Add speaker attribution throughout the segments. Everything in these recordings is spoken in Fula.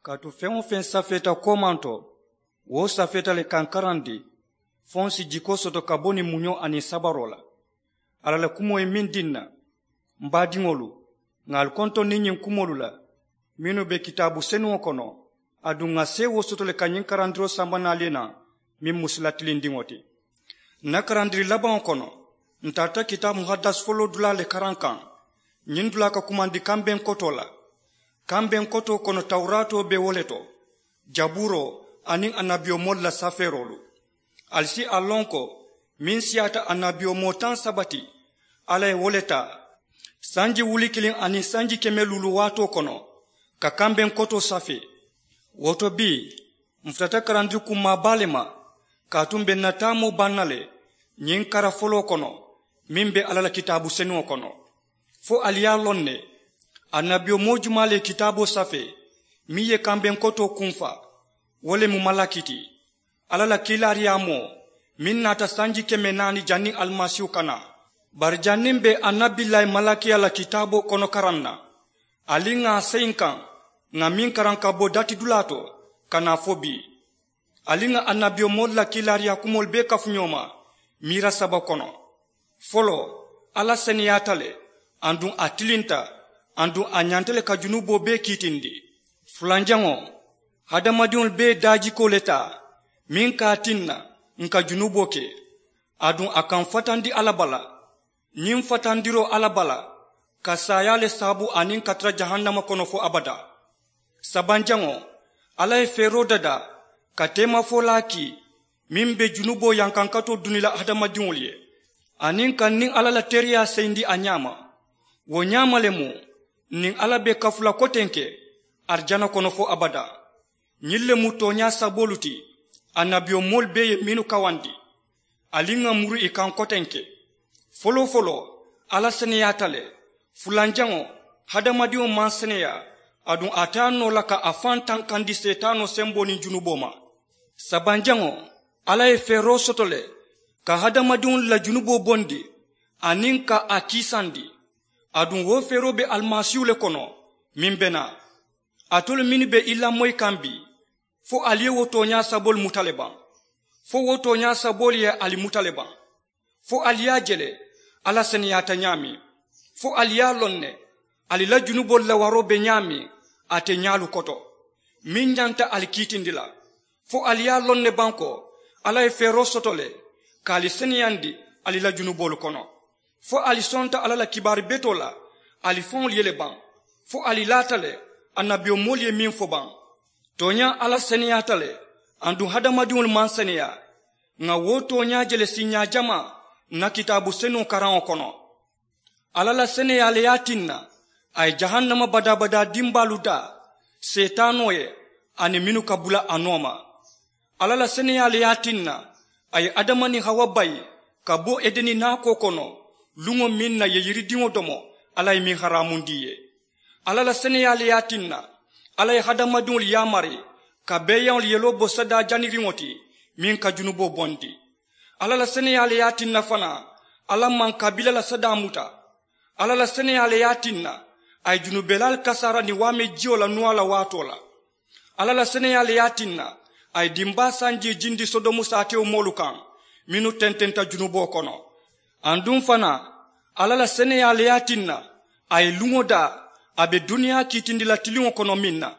Speaker 1: Katu fengo fen safeta komanto, wo safeta le kankarandi, fonsi jiko soto kaboni munyo ani sabarola. Alala kumo e min dinna, mbadingolu, ngal konto ninyin kumolu la, minu be kitabu senu okono, adu nga sewo soto le kanyin karandiro sambana alina, min musilatilin dingoti. Na karandiri laban okono, ntata kitabu muhaddas folo dula le karankan, nyin dula ka kumandi kamben koto la. Kamben koto kono taurato be woleto, jaburo aning anabio mod la saferolu. Alsi alonko, min siata anabio motan sabati, alay woleta, sanji wulikilin ani sanji kemelulu wato kono, ka kamben koto safe. Woto bi, mftata karandri kumabalema, katumbe natamo banale, nyin karafolo kono, mimbe alala kitabu senu kono. Fo aliyalonne, anabio mojumale kitabo safe, miye kamben koto kumfa, wole mumalakiti. Alala kilariamo, minnata sanji kemenani jani almasiu kana. Barjanimbe anabilai malaki ala kitabo kono karanna. Alinga seinkan, nga min karankabo dati dulato, kana fobi. Alinga anabio modla kilaria kumolbe kafunyoma, mira saba kono. Folo, ala seniyatale, andun atilinta, andu anyantele ka junubo be kitindi. Fulanjango, hadamadion be daji ko leta, min ka tinna, nka junubo ke. Adun akan fatandi alabala, nin fatandiro alabala, ka sayale sabu anin katra jahannama kono fo abada. Sabanjango, ala e fero dada, ka tema fo laki, min be junubo yankankato dunila hadamadion liye. Anin kan nin alala teria seindi anyama. Wo nyama lemu, nin ala be kafula kotenke arjana kono fo abada. Nyille mutonya saboluti anabio molbe minu kawandi. Alinga muru ikan kotenke. Folo ala seneyatale fulanjango hadamadio manseneya adun atano laka afantan kandi setano sembo ni junuboma. Sabanjango ala e fero sotole ka hadamadion la junubo bondi aninka akisandi. Adun wo fero be almasiu le kono, mimbena. Atole mini be illa moy kambi, fo alie wotonya sabol mutaleban. Fo wotonya sabol ye ali mutaleban. Fo alia jele, ala seniyata nyami. Fo alia lonne, alila junubol la warobe nyami, ate nyalu koto. Min nyanta alikitindila. Fo alia lonne banko, ala e fero sotole, ka ali seniyandi, alila junubol kono. Fo alisonta alala kibari betola, alifon liye le ban. Fo alilatale, anabio molye min fo ban. Tonya ala seniyatale, andu hadamadiun man seniya. Nga wo tonya jele sinya jama, na kitabu senu karan kono. Alala seniya le yatinna, ay jahannama bada dimbalu da, setanoye, ane minu kabula anoma. Alala seniya le yatinna, ay adamani hawabai, kabo edeni nako kono. Lungo minna ye yiridingo domo, alay min haramundiye. Alala seneyale yatinna, alay hadamadun yamari, ka beyan yelo bosada janirimoti, min ka junubo bondi. Alala seneyale yatinna fana, alaman kabila la sadamuta. Alala seneyale yatinna, ay junubelal kasara ni wame jio la nuala watola. Alala seneyale yatinna, ay dimba sanji jindi sodomu sateo molukan, minu tententa junubo kono. Andun fana, alala seneya leyatinna, ay lungoda, abe dunia kitindi la tilingo kono minna.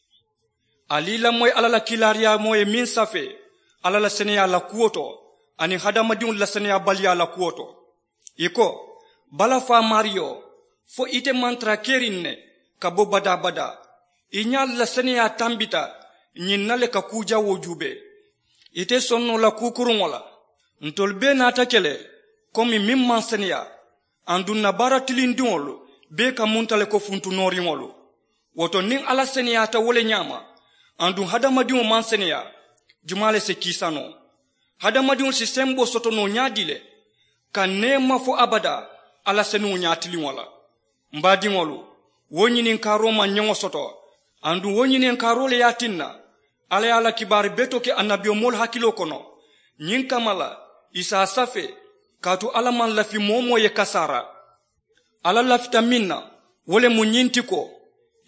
Speaker 1: Alila moy alala kilaria moy min safe, alala seneya la kuoto, ani hadamadiun la seneya balia la kuoto. Iko, bala fa Mario, fo ite mantra kerinne, kabo bada. Inyal la seneya tambita, nyinnale ka kuja wojube. Ite sonno la kukurungola, ntolbe na atakele, komi mimman seniya, andun na bara tilindiŋolu, be ka muntale ko funtu noriŋolu. Woto nin ala seniyata wole nyama, andun hadamadiŋo man seniya, jumale se kisano. Hadamadiŋo si sembo soto no nyadile, ka nema fo abada, ala senu nyatiliŋola. Mbadiŋolu, wonyinin karo man nyongo soto, andun wonyinin karo le yatinna, ala kibari beto ke anabio mol hakilo kono, nyin kamala, isa safe, katu alaman lafi momo ye kasara. Ala lafita minna, wole munyinti ko,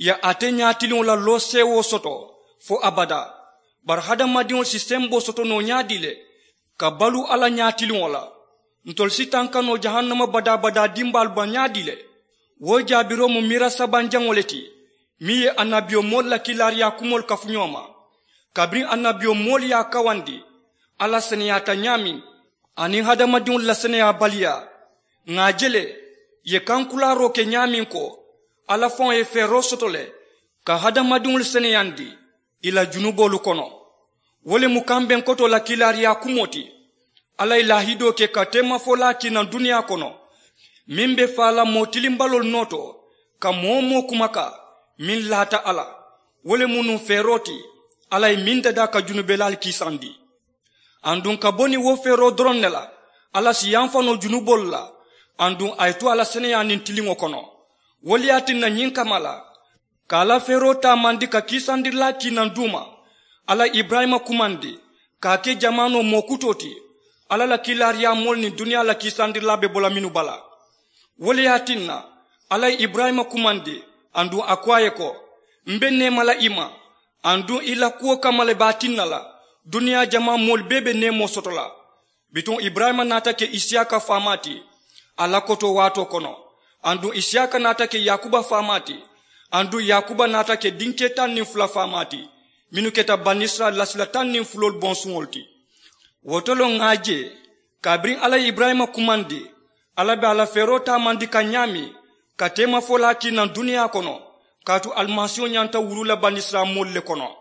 Speaker 1: ya ate ñaatiliŋo la lo sewo soto fo abada bar hadamadiŋo si sembo soto no ñaadi le ka balu ala ñaatiliŋo la ntol si tankano jahannama bada bada dimbal ba ñaadi le wo jaabiro mu mira sabanjaŋo le ti mi ye annabiyo moolu la kilariya kumol kafuñoma kabiriŋ annabiyo moolu ye kawandi ala seneyata ñaamiŋ aniŋ hadamadiŋolu la seneya baliya ŋa jele ye kankularo ke ñaamiŋ ko ala faŋo ye feero soto le ka hadamadiŋolu seneyandi ila junubolu kono wo le mu kanbeŋ koto la kilariya kumo ti ala ye lahido ke ka temafola kinan duniya kono miŋ be faala mootilimbalolu noto ka moo moo kumaka miŋ laata ala wo le mu nuŋ feero ti ala ye miŋ dada ka junubelaali kiisandi anduŋ ka boni wo feero doroŋ ne la ala si yanfano junubolu la anduŋ a ye to ala seneya niŋ tiliŋo kono wolu ye tinna ñiŋ kama la ka ala feero taamandi ka kiisandirila kiinaŋ duuma ala ibrahima kumandi ka ke jamano mookuto ti ala la kilariya moolu niŋ duniya la kiisandirila be bola minnu bala wolu ye tinna ala ibrahima kumandi anduŋ a ko a ye ko mbe neema la i ma anduŋ i la kuwo kama le be a tinna la duniya jama moolu bee be neemo soto la bituŋ ibrahima naata ke isiyaka faamati ala koto waato kono anduŋ isiyaka naata ke yakuba faamati anduŋ yakuba naata ke dinke 12 faamati minnu keta banisra lasila 12 bonsuŋolu ti wotolo ŋa je kabiriŋ ala ibrahima kumandi ala be ala feero taamandi ka ñaami ka tema fola kiinaŋ duniya kono kaatu almasiyo ñanta wulu la banisra moolu le kono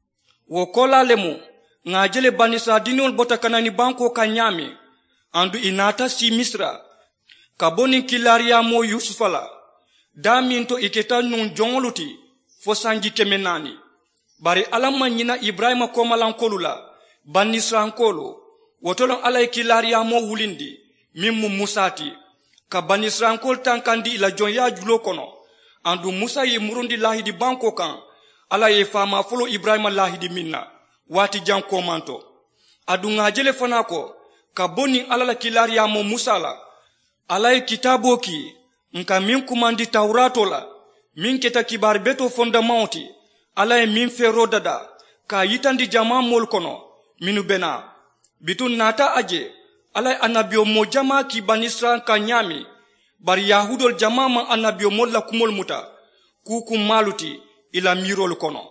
Speaker 1: wo kola le mu ŋa je le banisra diniŋolu bota kanani banko ka ñaami andu i naata si misra ka bo niŋ kilariya mo yusufa la daa miŋ to i keta nuŋ joŋolu ti fo sanji 400 bari ala ma ñina ibrahima komalankolu la banisirankolu wotoloŋ ala ye kilariya mo wulindi miŋ mu musa ti ka banisirankolu tankandi i la jonya julo kono andu musa ye murundi lahidi banko kaŋ ala ye faama folo ibrahima lahidi miŋ na waati jan komanto adu ŋa jele fana ko ka bo niŋ ala la kilariya mo musa la ala ye kitabo ki nka miŋ kumandi tawurato la miŋ keta kibari beto fondamaŋo ti ala ye miŋ feero dada ka yitandi jama moolu kono minnu bena bitun naata a je ala ye annabiyo mo jama ki banisran ka ñaami bari yahudol jama ma annabiyo moolu la kumolu muta kukun maalu ti i la miirolu kono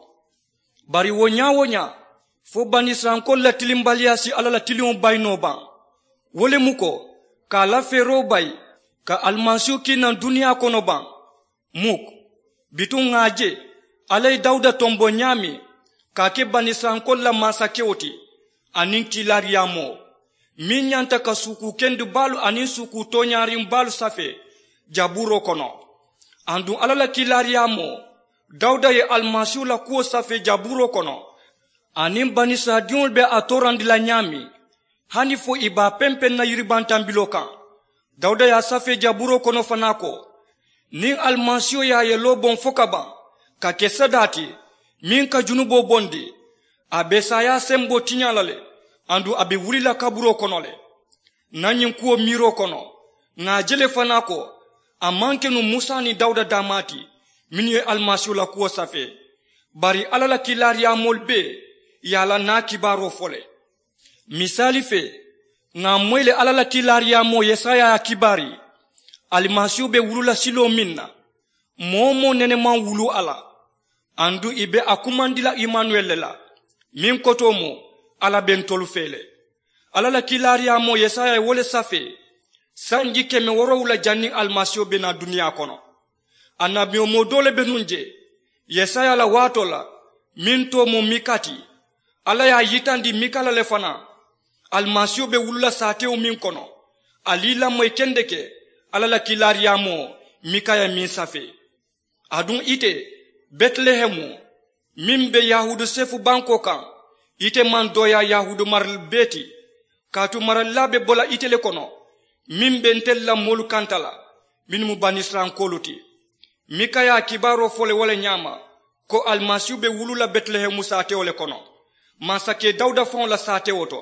Speaker 1: bari wo ñaa wo ñaa fo banisrankolu la tilimbaliya si ala la tiliŋo bayino baŋ wo le mu ko ka la feero bayi ka almasiyo kiinaŋ duniya kono baŋ muk bitun ŋa je ala ye dawuda tombo ñaami ka ke banisrankolu la mansakewo ti aniŋ kilariyamo miŋ ñanta ka suku kendi baalu aniŋ suku toñaariŋ baalu safe jaburo kono anduŋ ala la kilariyamo dawuda ye almasiyo la kuwo safe jaburo kono aniŋ banisradiŋolu be a torandi la ñaami hani fo i b'a penpen na yiribantambilo kaŋ dawuda ye a safe jaburo kono fana ko niŋ almasiyo ye a ye loo boŋ fo ka baŋ ka ke sadati miŋ ka junubo bondi a be saya sembo tiña la le andu a be wulila kaburo kono le na ñiŋ kuwo miiro kono ŋa jele fana ko a maŋ ke nu musa ni dawuda damati minnu ye almasiyo la kuwo safe bari ala la kilariyamolu be ye a la naa kibaro fo le misali fe ŋa moyi le ala la kilariyamo yesaya ya kibari almasiyo be wulula silo miŋ na moo moo nenemaŋ wulu ala andu i be a kumandila imanuel le la miŋ koto mo ala be ntolu fe le ala la kilariyamo yesaya ye wo le safe sanji 100 janniŋ almasiyo be na duniya kono annabiyo mo dole be nun je yesaya la waato la miŋ to mo mikati ala ye a yitandi mika la le fana almasiyo be wulula saatewo miŋ kono ali lamoyi kende ke ala la kilariyamo mika ye miŋ safe aduŋ ite betlehemu miŋ be yahudu sefu banko kaŋ ite maŋ doya yahudu maral beeti kaatu maralila be bola ite le kono miŋ be ntel la moolu kanta la minnu mu banisirankolu ti mika ye a kibaro fo le wo le ñaama ko almasiyu be wulula betlehemu saatewo le kono mansake dawuda faŋo la saatewo to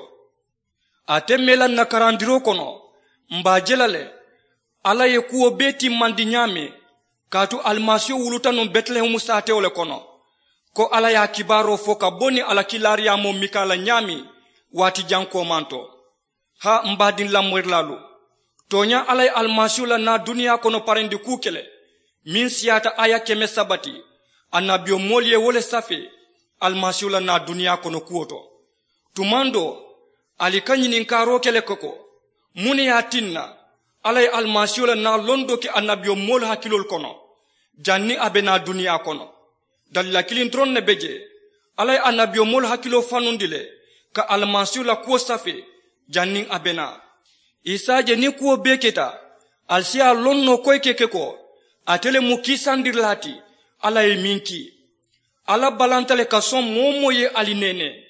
Speaker 1: ate melan na karandiro kono mba jela le ala ye kuwo bee timmandi ñaame katu almasio wuluta non Bethlehem satewle kono ko ala ya kibaro fo ka boni ala kilariya mo mikala nyami wati janko manto ha mbadin lamwirlalu tonya alay almasio la na dunia kono parendi kukele min siyata aya keme sabati annabio molye wole safe almasio la na dunia kono kuoto tumando alikanyinin karo kele koko muni ya tinna alay almasio la na londo ki annabio mol hakilol kono janni abena dunia kono dalila kilin tron ne beje alay annabio mol hakilo fanundile ka almasio la kuo safe janni abena isaje ni kuo beketa alsia lonno koykeke ko atele mukisandir lati alay minki ala balantale ka son momo ye alinene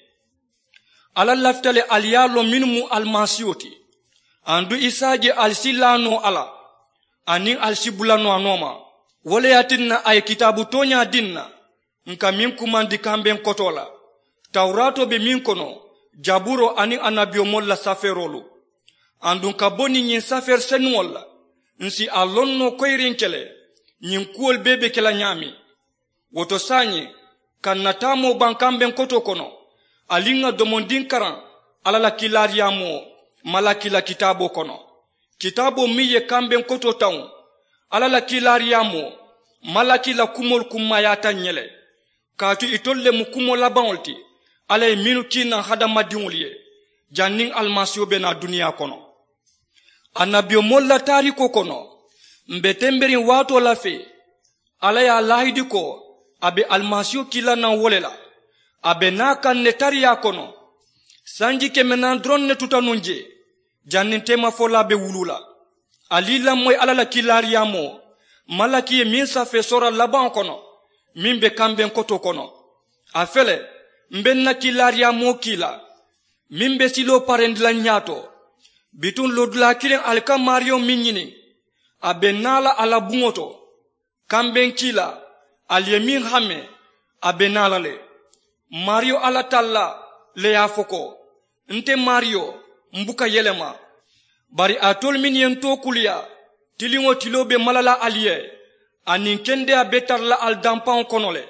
Speaker 1: ala laftale aliyalo minmu almasioti andu isaje alsilano ala ani alsibulano anoma wole yatinna ay kitabu tonya dinna nka min kumandi kamben kotola tawrato be min kono jaburo ani anabio molla saferolu andun ka boni nyin safer senwolla nsi alonno koyrinkele nyin kuol bebe kela nyami woto sanye kan natamo bankamben koto kono alinga domondin karan alala kilariamo malakila kitabo kono kitabo miye kamben koto taun alala kilariamo malakila kumol kumayata nyele katu itolle mu kumol labanolti alay minu kina hadama diuliye janning almasio bena dunia kono annabio molla tariko kono mbetemberi wato lafe alaya lahidi ko abe almasio kila na wolela abe naka netariya kono sanji kemenan dronne tutanunje jannin tema fola be wulula alila moy alala kilariyamo malaki min safe sora laban kono min be kamben koto kono afele mbenna kilariyamo kila min be silo parendila nyato bitun lodula kilen alka mario minyini abenala ala bungoto kamben kila alyemin hame abenala le mario ala talla le yafoko nte mario mbuka yelema bari atol min yento kuliya tilingo tilobe malala aliye anin kende abetar la al dampan konole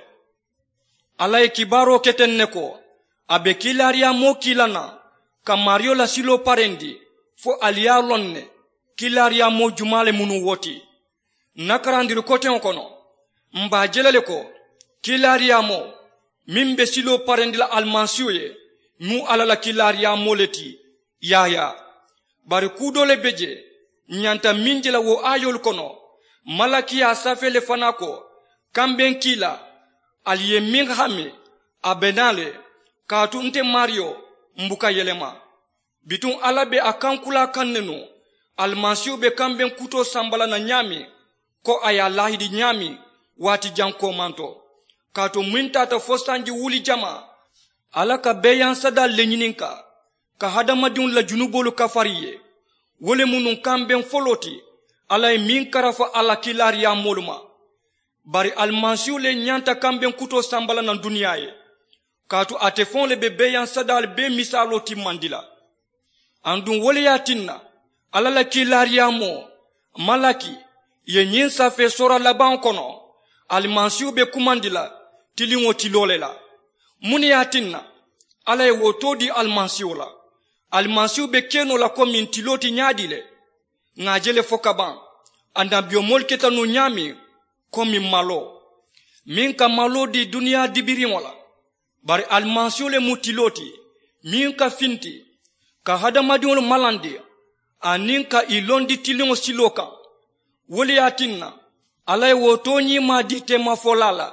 Speaker 1: alay kibaro ketenne ko abe kilaria mo kilana ka mario la silo parendi fo aliya lonne kilaria mo jumale munu woti nakarandiru koten kono mba jelele ko kilaria mo mimbe silo parendi la almansiyoye mu alala kilaria mo leti yaya bari kudole beje nyanta minjela wo ayol kono malakiya safele fanako kamben kila aliye min hame abenale katu nte mario mbuka yelema bitun alabe akankula kannenu almansiyo be kamben kuto sambala na nyami ko aya lahidi nyami wati janko manto katu mwintata fosanji wuli jama alaka beyan sada lenyininka ka hadamadun la junubolu kafariye wole munun kamben foloti alay min karafa ala kilariya moluma bari almansiyo le nyanta kamben kuto sambala na duniyaye katu atefon le be beyan sadal be misaloti mandila andun wole yatinna alala kilariya mo malaki ye nyin safe sora laban kono almansiyo be kumandila tilingo tilolela muni yatinna alay wotodi almansiyo la almansiyo be keno la komin tiloti nyadile ngajele fokaban anda biomol ketanu nyami komi malo minka malo di dunia dibiri wala bari almansiyo le mutiloti minka finti ka hadamadiol malandi aninka ilondi tilingo siloka woli yatinna alay wotoni ma dite mafolala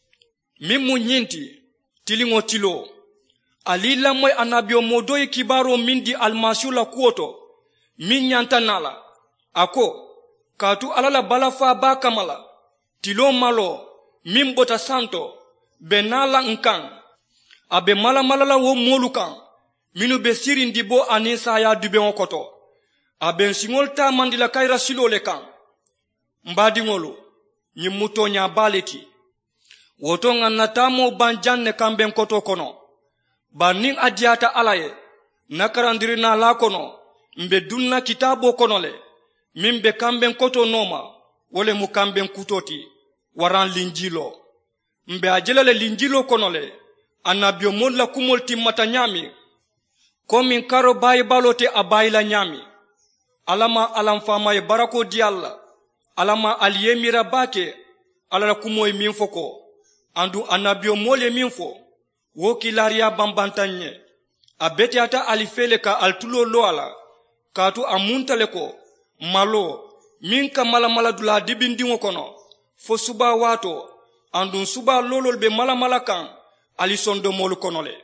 Speaker 1: mimu nyinti tilingo tilo alila moy anabio modoy kibaro mindi almansiyo la kuoto min nyantanala ako katu alala balafa ba kamala tilo malo min bota santo benala nkan abe malala wo molukan minu be sirindi bo anisa ya dube okoto abe singolta mandila kaira silole kan mbadi ngolo nyimutonya baleti woto ngannatamo banjanne kamben koto kono banin adiata alaye nakarandirina la kono mbe dunna kitabo kono le mimbe kamben koto noma wole mu kamben kutoti waran linjilo mbe ajelale linjilo konole anabio molla kumol timmata nyami komin karo bayi balote abayila nyami alama alam fama e barako di alla alama aliyemira bake alala kumoy min foko andu anabio mole min fo woki laria bambantanye abeti ata alifele ka altulo loala katu amuntale ko malo min ka mala dula dibindingo kono fo suba wato andun suba lolol be mala kan ali sondo molu konole